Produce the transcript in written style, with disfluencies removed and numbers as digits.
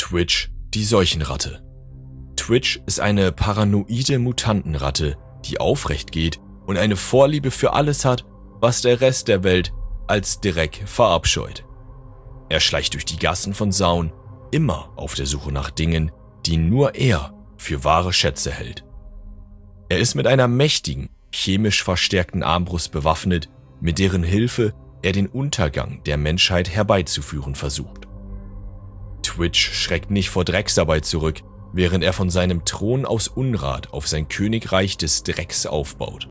Twitch, die Seuchenratte. Twitch ist eine paranoide Mutantenratte, die aufrecht geht und eine Vorliebe für alles hat, was der Rest der Welt als Dreck verabscheut. Er schleicht durch die Gassen von Zaun, immer auf der Suche nach Dingen, die nur er für wahre Schätze hält. Er ist mit einer mächtigen, chemisch verstärkten Armbrust bewaffnet, mit deren Hilfe er den Untergang der Menschheit herbeizuführen versucht. Twitch schreckt nicht vor Drecksarbeit zurück, während er von seinem Thron aus Unrat auf sein Königreich des Drecks aufbaut.